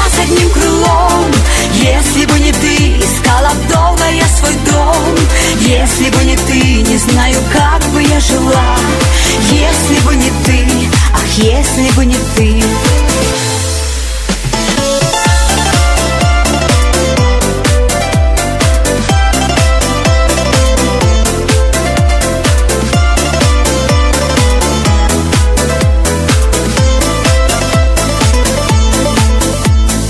с одним крылом. Если бы не ты, искала долго я свой дом. Если бы не ты, не знаю,